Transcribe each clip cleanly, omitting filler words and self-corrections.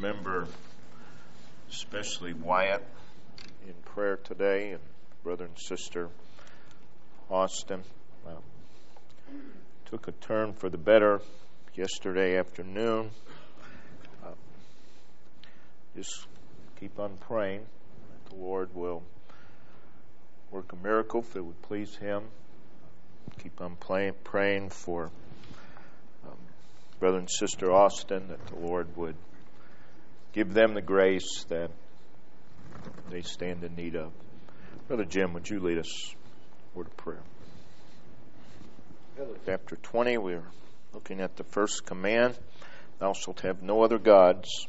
remember especially Wyatt in prayer today, and brother and sister Austin. Took a turn for the better yesterday afternoon. Just keep on praying that the Lord will work a miracle if it would please Him. Keep on praying for brother and sister Austin, that the Lord would give them the grace that they stand in need of. Brother Jim, would you lead us a word of prayer? Chapter 20, we're looking at the first command. Thou shalt have no other gods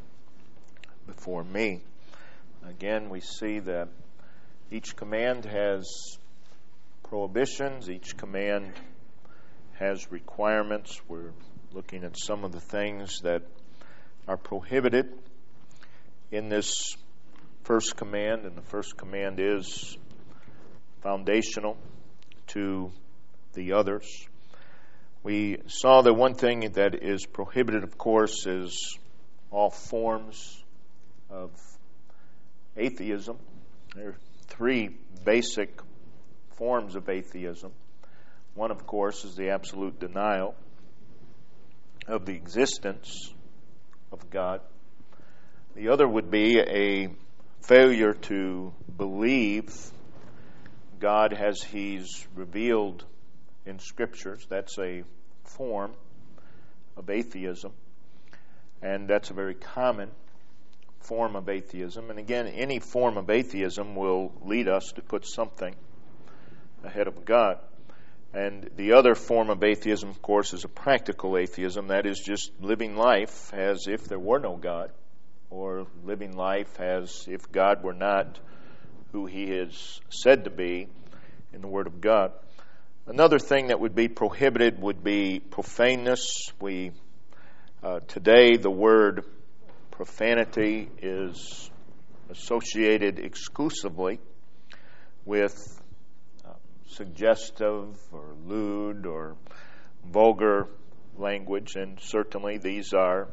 before me. Again, we see that each command has prohibitions. Each command has requirements. We're looking at some of the things that are prohibited in this first command, and the first command is foundational to the others. We saw that one thing that is prohibited, of course, is all forms of atheism. There are three basic forms of atheism. One, of course, is the absolute denial of the existence of God. The other would be a failure to believe God as He's revealed in Scriptures. That's a form of atheism, and that's a very common form of atheism. And again, any form of atheism will lead us to put something ahead of God. And the other form of atheism, of course, is a practical atheism. That is just living life as if there were no God, or living life as if God were not who He is said to be in the Word of God. Another thing that would be prohibited would be profaneness. Today the word profanity is associated exclusively with suggestive or lewd or vulgar language, and certainly these are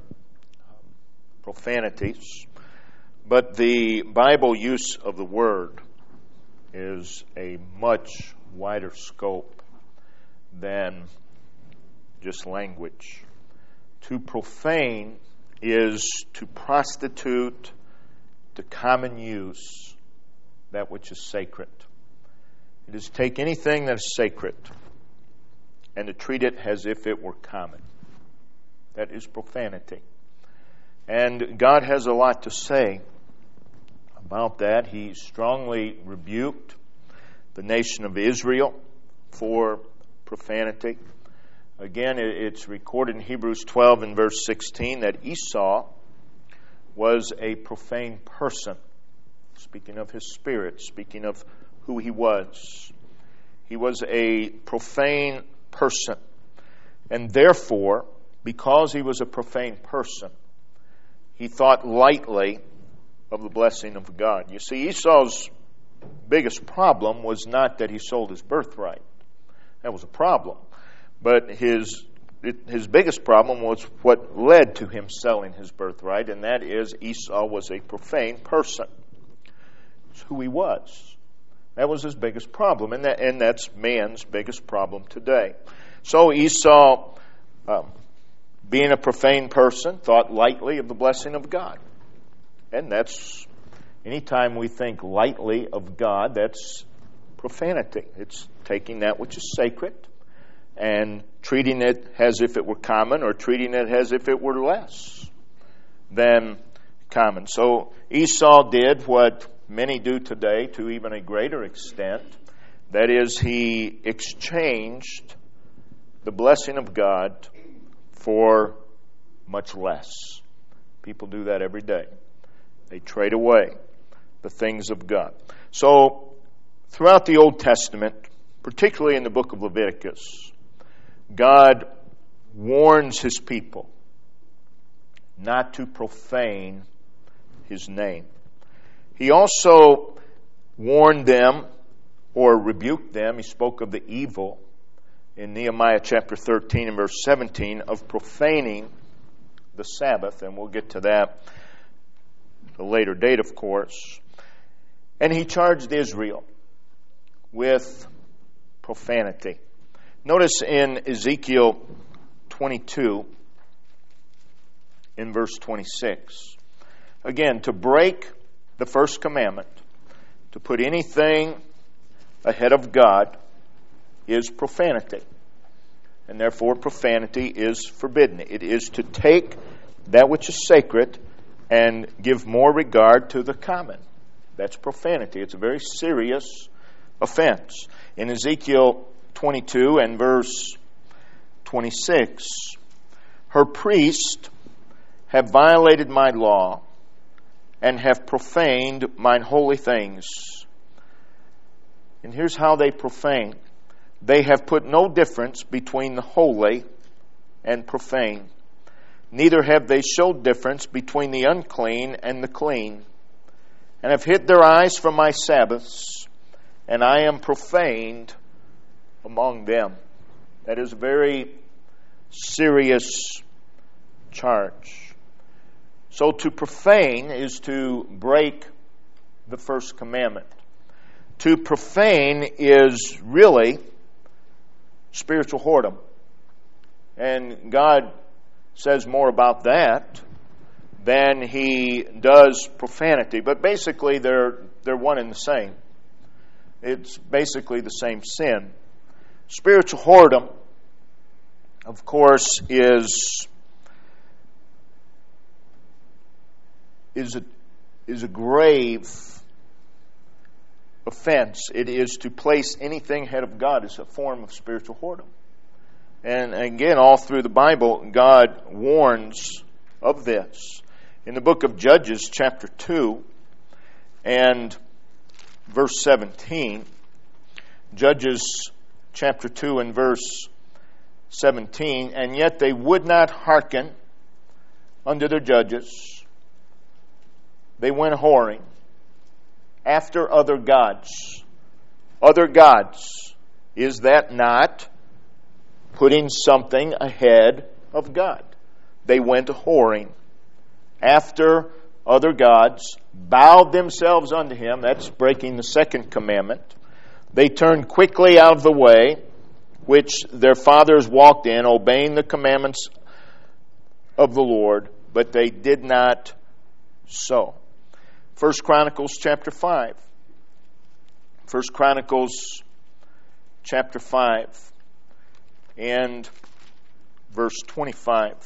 profanities. But the Bible use of the word is a much wider scope than just language. To profane is to prostitute to common use that which is sacred. It is to take anything that is sacred and to treat it as if it were common. That is profanity. And God has a lot to say about that. He strongly rebuked the nation of Israel for profanity. Again, it's recorded in Hebrews 12 and verse 16 that Esau was a profane person. Speaking of his spirit, speaking of who he was. He was a profane person. And therefore, because he was a profane person, he thought lightly of the blessing of God. You see, Esau's biggest problem was not that he sold his birthright. That was a problem. But his biggest problem was what led to him selling his birthright, and that is Esau was a profane person. It's who he was. That was his biggest problem, and that's man's biggest problem today. So Esau, being a profane person, thought lightly of the blessing of God. And that's, anytime we think lightly of God, that's profanity. It's taking that which is sacred and treating it as if it were common, or treating it as if it were less than common. So Esau did what many do today to even a greater extent. That is, he exchanged the blessing of God for much less. People do that every day. They trade away the things of God. So, throughout the Old Testament, particularly in the book of Leviticus, God warns His people not to profane His name. He also warned them or rebuked them. He spoke of the evil in Nehemiah chapter 13 and verse 17 of profaning the Sabbath, and we'll get to that at a later date, of course. And he charged Israel with profanity. Notice in Ezekiel 22, in verse 26, again, to break the first commandment, to put anything ahead of God, is profanity. And therefore, profanity is forbidden. It is to take that which is sacred and give more regard to the common. That's profanity. It's a very serious offense. In Ezekiel 22 and verse 26, her priests have violated my law and have profaned mine holy things. And here's how they profane. They have put no difference between the holy and profane. Neither have they showed difference between the unclean and the clean, and have hid their eyes from my Sabbaths, and I am profaned among them. That is a very serious charge. So to profane is to break the first commandment. To profane is really spiritual whoredom. And God says more about that than He does profanity. But basically they're one and the same. It's basically the same sin. Spiritual whoredom, of course, is a grave offense. It is to place anything ahead of God as a form of spiritual whoredom. And again, all through the Bible, God warns of this. In the book of Judges, chapter 2, and verse 17, Judges chapter 2 and verse 17, and yet they would not hearken unto their judges. They went whoring after other gods. Other gods. Is that not putting something ahead of God? They went whoring after other gods, bowed themselves unto Him. That's breaking the second commandment. They turned quickly out of the way which their fathers walked in, obeying the commandments of the Lord, but they did not so. 1 Chronicles chapter 5. 1 Chronicles chapter 5 and verse 25.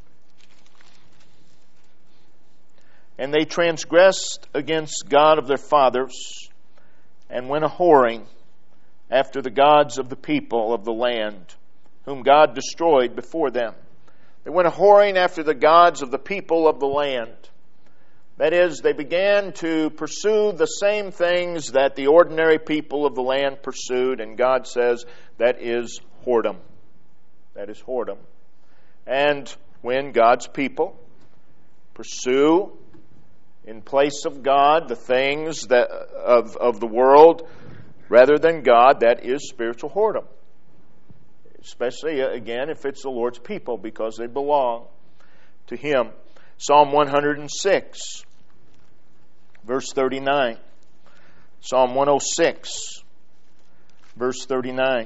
And they transgressed against God of their fathers and went a-whoring after the gods of the people of the land, whom God destroyed before them. They went a-whoring after the gods of the people of the land. That is, they began to pursue the same things that the ordinary people of the land pursued, and God says that is whoredom. That is whoredom. And when God's people pursue in place of God the things that of the world rather than God, that is spiritual whoredom. Especially, again, if it's the Lord's people, because they belong to Him. Psalm 106, verse 39. Psalm 106, verse 39.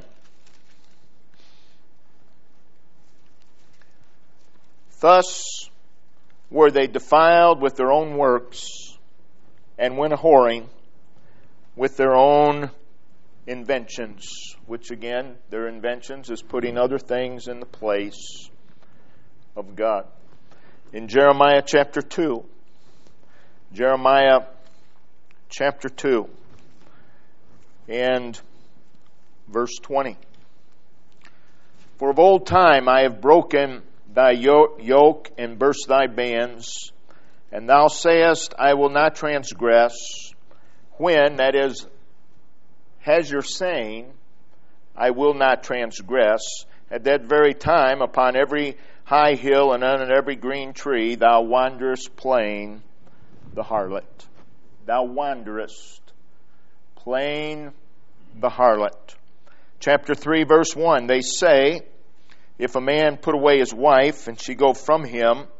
Thus were they defiled with their own works, and went a-whoring with their own inventions, which again, their inventions is putting other things in the place of God. In Jeremiah chapter 2, Jeremiah chapter 2 and verse 20. For of old time I have broken thy yoke and burst thy bands, and thou sayest, I will not transgress. When, that is, has your saying, I will not transgress, at that very time upon every high hill and on every green tree thou wanderest playing the harlot. Thou wanderest playing the harlot. Chapter 3, verse 1, they say, if a man put away his wife, and she go from him,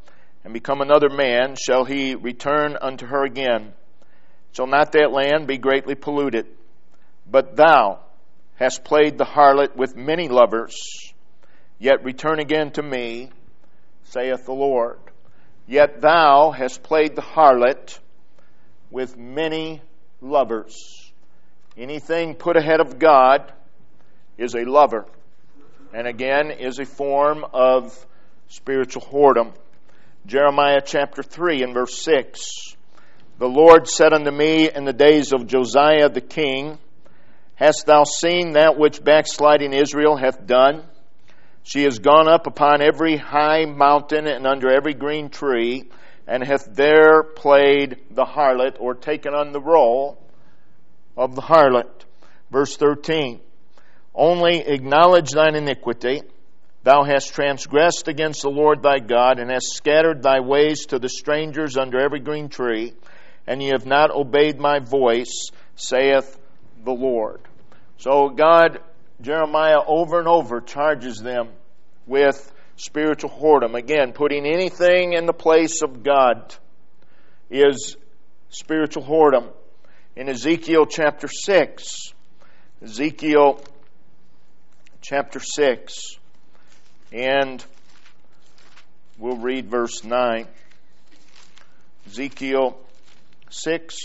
and become another man, shall he return unto her again. Shall not that land be greatly polluted? But thou hast played the harlot with many lovers, yet return again to me, saith the Lord. Yet thou hast played the harlot with many lovers. Anything put ahead of God is a lover, and again is a form of spiritual whoredom. Jeremiah chapter 3 and verse 6. The Lord said unto me in the days of Josiah the king, Hast thou seen that which backsliding Israel hath done? She has gone up upon every high mountain and under every green tree, and hath there played the harlot, or taken on the role of the harlot. Verse 13. Only acknowledge thine iniquity. Thou hast transgressed against the Lord thy God, and hast scattered thy ways to the strangers under every green tree, and ye have not obeyed my voice, saith the Lord. So God, Jeremiah over and over charges them with spiritual whoredom. Again, putting anything in the place of God is spiritual whoredom. In Ezekiel chapter 6, Ezekiel chapter 6, and we'll read verse 9. Ezekiel 6,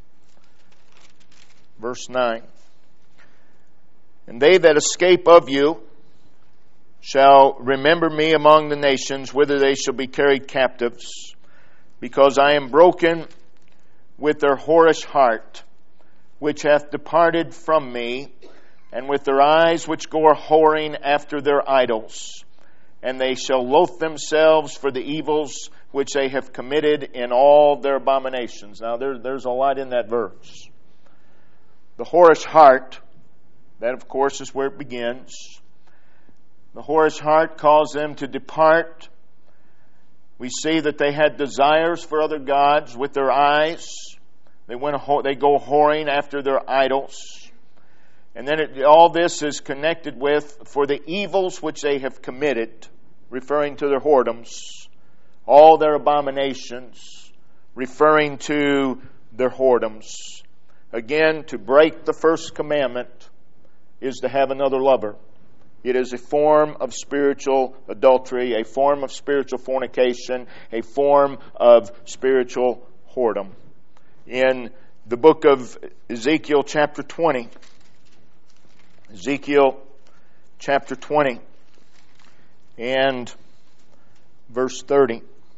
verse 9. And they that escape of you shall remember me among the nations, whither they shall be carried captives, because I am broken with their whorish heart, which hath departed from me, and with their eyes which go a whoring after their idols. And they shall loathe themselves for the evils which they have committed in all their abominations. Now there's a lot in that verse. The whorish heart, that of course is where it begins. The whorish heart caused them to depart. We see that they had desires for other gods with their eyes. They go whoring after their idols. And then all this is connected with, for the evils which they have committed, referring to their whoredoms, all their abominations, referring to their whoredoms. Again, to break the first commandment is to have another lover. It is a form of spiritual adultery, a form of spiritual fornication, a form of spiritual whoredom. In the book of Ezekiel chapter 20, Ezekiel chapter 20 and verse 30.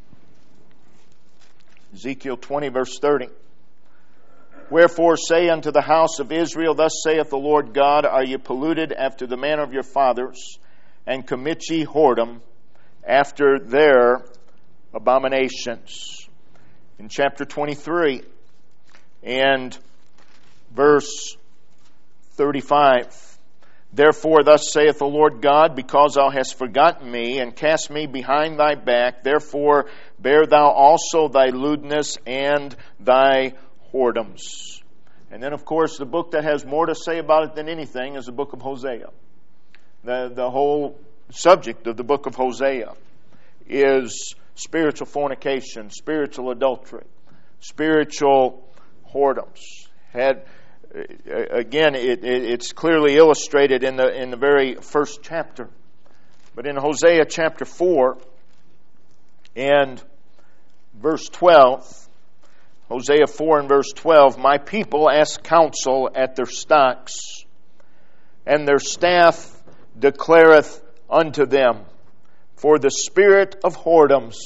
Ezekiel 20 verse 30. Wherefore say unto the house of Israel, Thus saith the Lord God, Are ye polluted after the manner of your fathers, and commit ye whoredom after their abominations? In chapter 23 and verse 35. Therefore thus saith the Lord God, Because thou hast forgotten me, and cast me behind thy back, therefore bear thou also thy lewdness and thy whoredoms. And then, of course, the book that has more to say about it than anything is the book of Hosea. The whole subject of the book of Hosea is spiritual fornication, spiritual adultery, spiritual whoredoms. Again, it's clearly illustrated in the very first chapter. But in Hosea chapter 4 and verse 12, Hosea 4 and verse 12, My people ask counsel at their stocks, and their staff declareth unto them. For the spirit of whoredoms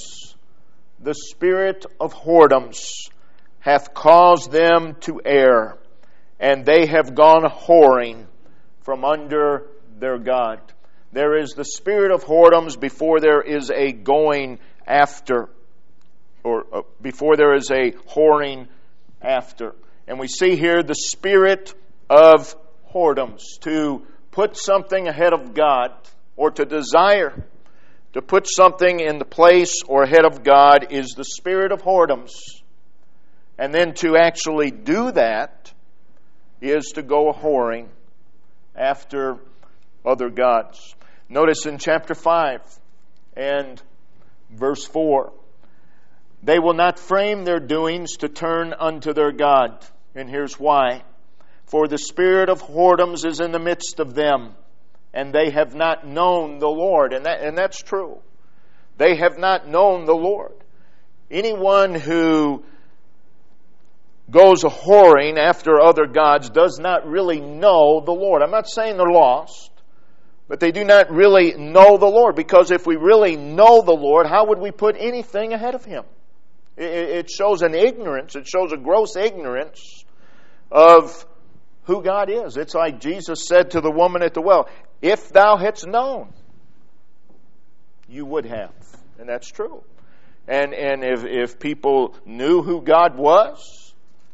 hath caused them to err, and they have gone whoring from under their God. There is the spirit of whoredoms before there is a going after, or before there is a whoring after. And we see here the spirit of whoredoms, to put something ahead of God, or to desire to put something in the place or ahead of God, is the spirit of whoredoms. And then to actually do that is to go whoring after other gods. Notice in chapter 5 and verse 4, They will not frame their doings to turn unto their God. And here's why. For the spirit of whoredoms is in the midst of them, and they have not known the Lord. And that's true. They have not known the Lord. Anyone who goes a-whoring after other gods does not really know the Lord. I'm not saying they're lost, but they do not really know the Lord. Because if we really know the Lord, how would we put anything ahead of Him? It shows an ignorance. It shows a gross ignorance of who God is. It's like Jesus said to the woman at the well, if thou hadst known, you would have. And that's true. And if people knew who God was,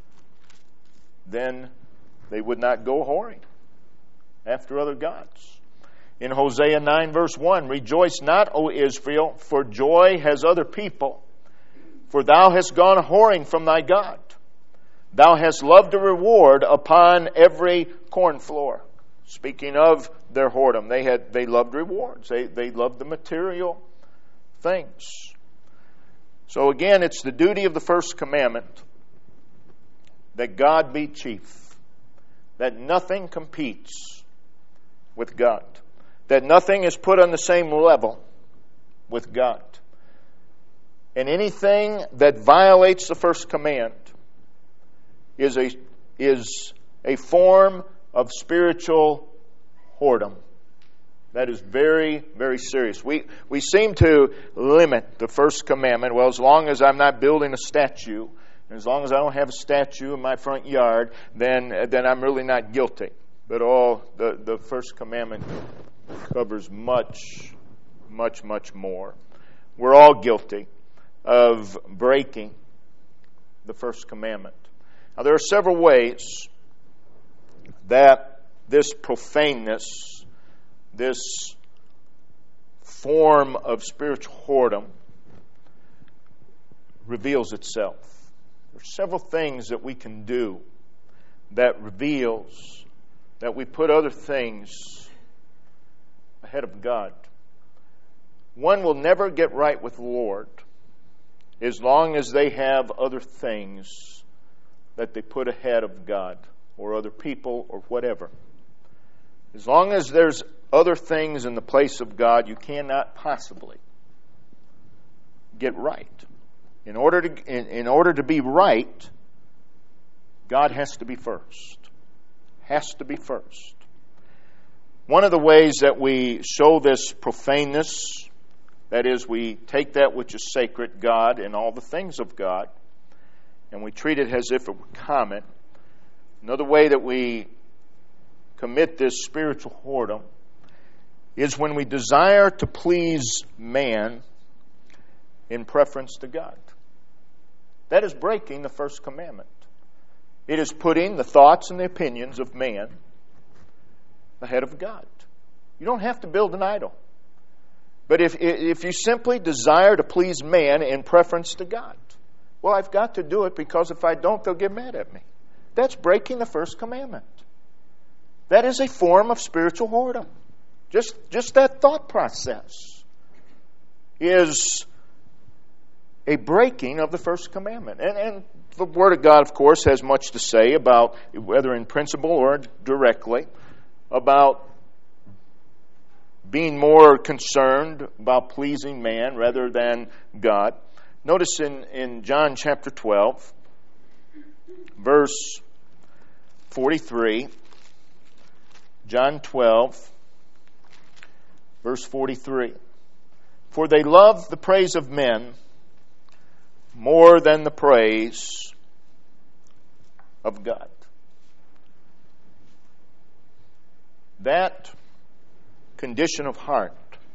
then they would not go whoring after other gods. In Hosea 9 verse 1, rejoice not, O Israel, for joy has other people. For thou hast gone a-whoring from thy God. Thou hast loved a reward upon every corn floor. Speaking of their whoredom, they loved rewards. They loved the material things. So again, it's the duty of the first commandment that God be chief. That nothing competes with God. That nothing is put on the same level with God. And anything that violates the first command is a form of spiritual whoredom. That is very, very serious. We seem to limit the first commandment. Well, as long as I'm not building a statue, and as long as I don't have a statue in my front yard, then I'm really not guilty. But the first commandment covers much, much, much more. We're all guilty of breaking the first commandment. Now, there are several ways that this profaneness, this form of spiritual whoredom, reveals itself. There are several things that we can do that reveals that we put other things ahead of God. One will never get right with the Lord as long as they have other things that they put ahead of God or other people or whatever. As long as there's other things in the place of God, you cannot possibly get right. In order to be right, God has to be first. Has to be first. One of the ways that we show this profaneness, that is, we take that which is sacred, God, and all the things of God, and we treat it as if it were common. Another way that we commit this spiritual whoredom is when we desire to please man in preference to God. That is breaking the first commandment. It is putting the thoughts and the opinions of man ahead of God. You don't have to build an idol. But if you simply desire to please man in preference to God, well, I've got to do it because if I don't, they'll get mad at me. That's breaking the first commandment. That is a form of spiritual whoredom. Just that thought process is a breaking of the first commandment. And the Word of God, of course, has much to say about, whether in principle or directly, about being more concerned about pleasing man rather than God. Notice in John chapter 12, verse 43, John 12, verse 43. For they love the praise of men more than the praise of God. That condition of heart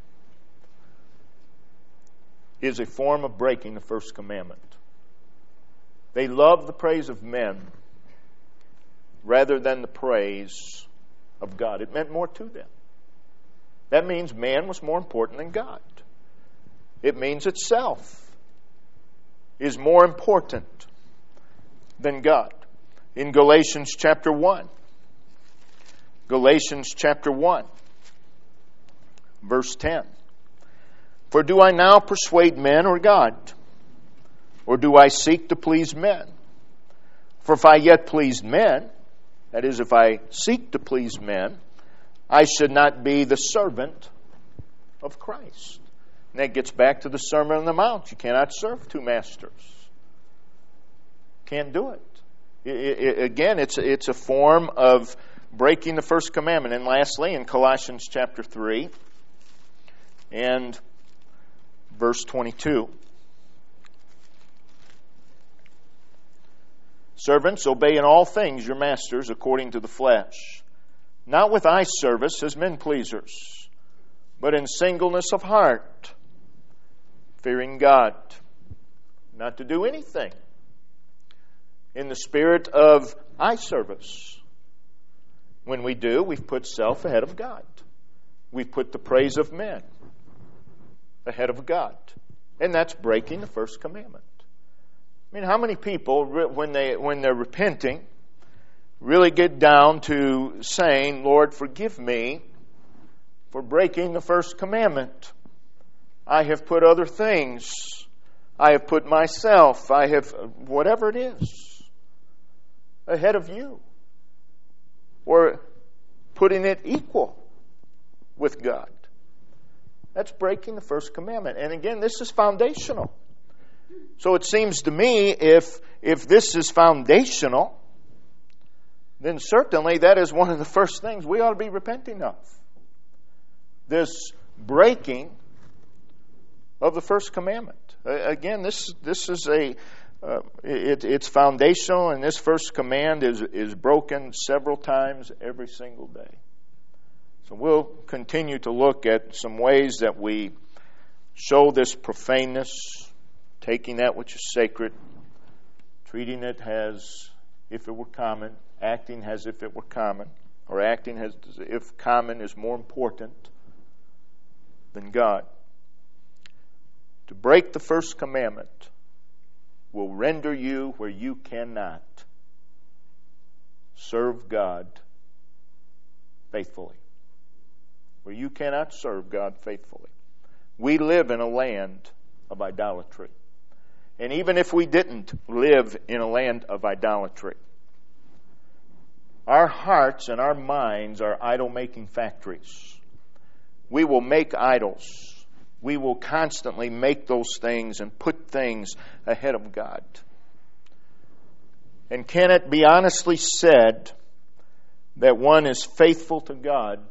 is a form of breaking the first commandment. They love the praise of men rather than the praise of God. It meant more to them. That means man was more important than God. It means itself is more important than God. In Galatians chapter 1, Galatians chapter 1, verse 10. For do I now persuade men or God? Or do I seek to please men? For if I yet pleased men, that is, if I seek to please men, I should not be the servant of Christ. And that gets back to the Sermon on the Mount. You cannot serve two masters. Can't do it. Again, it's a form of breaking the first commandment. And lastly, in Colossians chapter 3 and verse 22, servants, obey in all things your masters according to the flesh, not with eye service as men pleasers, but in singleness of heart, fearing God, not to do anything in the spirit of eye service. When we do, we've put self ahead of God. We've put the praise of men ahead of God. And that's breaking the first commandment. I mean, how many people, when they're repenting, really get down to saying, Lord, forgive me for breaking the first commandment. I have put other things. I have put myself. I have whatever it is ahead of you. Or putting it equal with God. That's breaking the first commandment. And again, this is foundational. So it seems to me if this is foundational, then certainly that is one of the first things we ought to be repenting of. This breaking of the first commandment. Again, this is it's foundational, and this first command is broken several times every single day. So we'll continue to look at some ways that we show this profaneness, taking that which is sacred, treating it as if it were common, acting as if it were common, or acting as if common is more important than God. To break the first commandment will render you where you cannot serve God faithfully. Where you cannot serve God faithfully. We live in a land of idolatry. And even if we didn't live in a land of idolatry, our hearts and our minds are idol-making factories. We will make idols. We will constantly make those things and put things ahead of God. And can it be honestly said that one is faithful to God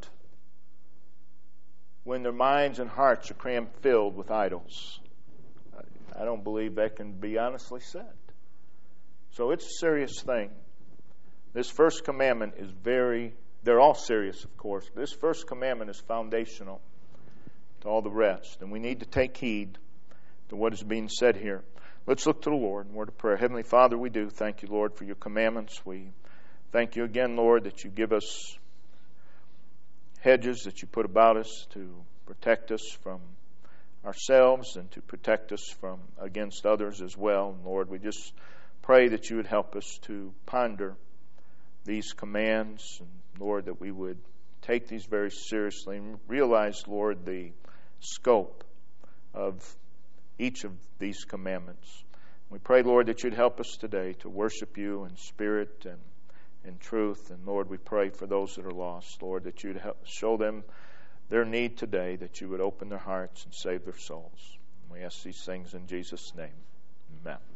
when their minds and hearts are crammed filled with idols? I don't believe that can be honestly said. So it's a serious thing. This first commandment is they're all serious, of course. This first commandment is foundational to all the rest. And we need to take heed to what is being said here. Let's look to the Lord in word of prayer. Heavenly Father, we do thank you, Lord, for your commandments. We thank you again, Lord, that you give us hedges that you put about us to protect us from ourselves and to protect us from against others as well. And Lord, we just pray that you would help us to ponder these commands, and Lord, that we would take these very seriously and realize, Lord, the scope of each of these commandments. We pray, Lord, that you'd help us today to worship you in spirit and in truth. And Lord, we pray for those that are lost, Lord, that you'd help show them their need today, that you would open their hearts and save their souls. And we ask these things in Jesus' name. Amen.